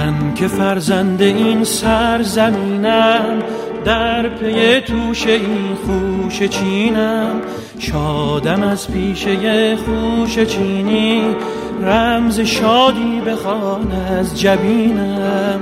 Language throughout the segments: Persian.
من که فرزند این سرزمینم، در پی توشه این خوشه چینم. شادم از پیشه خوشه چینی، رمز شادی بخوان از جبینم.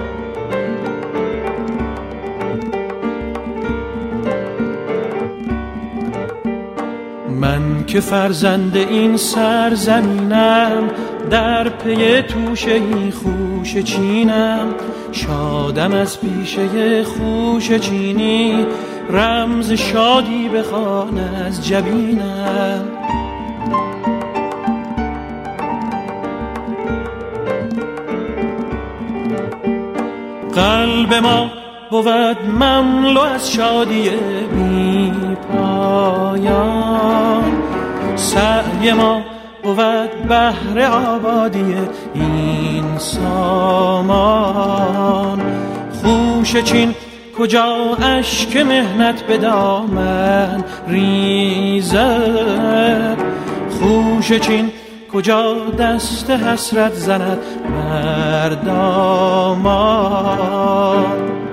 من که فرزند این سرزمینم، در پی توشه این خوشه چینم. شادم از پیشه خوشه چینی، رمز شادی بخوان از جبینم. قلب ما بود مملو از شادی بی پایان، سعی ما بود بهر آبادی این سامان. خوشه چین کجا اشک مهنت به دامن ریزد، خوشه چین کجا دست حسرت زند بر دامان.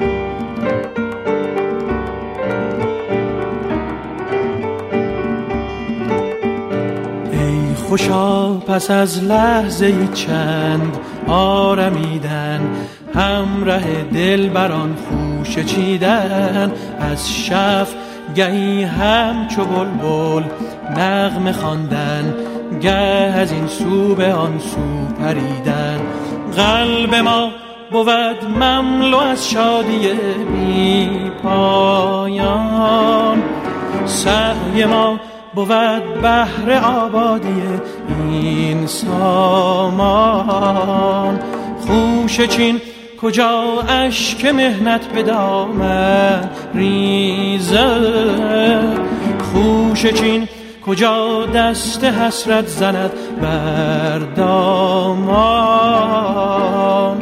ای خوشا پس از لحظه چند آرمیدن، همراه دل بران خوشه چیدن. از شف گهی همچو بلبل نغمه خواندن، گه از این سو به آن سو پریدن. قلب ما بود مملو از شادی بی پایان، سعی ما بود بهر آبادی این سامان. خوشه چین کجا اشک مهنت به دامن ریزد، خوشه چین کجا دست حسرت زند بر دامان.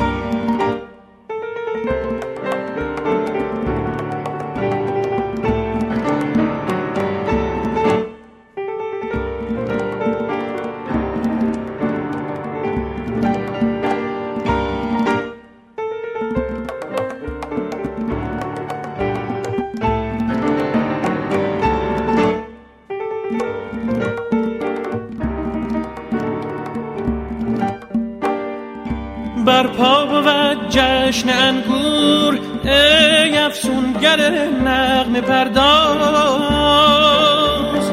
برپا بود جشن انگور، ای افسونگر نغمه پرداز.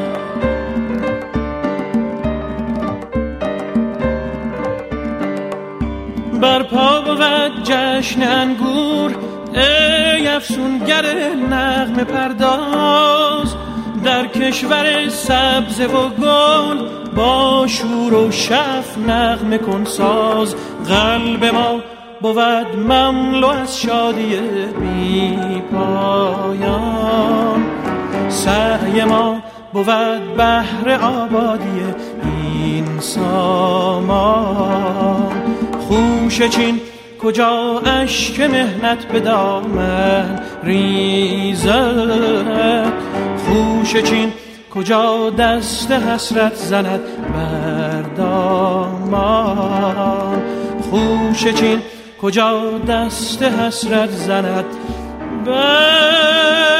برپا بود جشن انگور، ای افسونگر نغمه پرداز. در کشور سبز و گل با شور و شف نغمه کن ساز. قلب ما بود مملو از شادی بی پایان، سعی ما بود بهر آبادی این سامان. خوشه چین کجا اشک مهنت به دامن ریزد، خوشه چین کجا دست حسرت زند بر دامان. خوشه چین کجا دست حسرت زند بر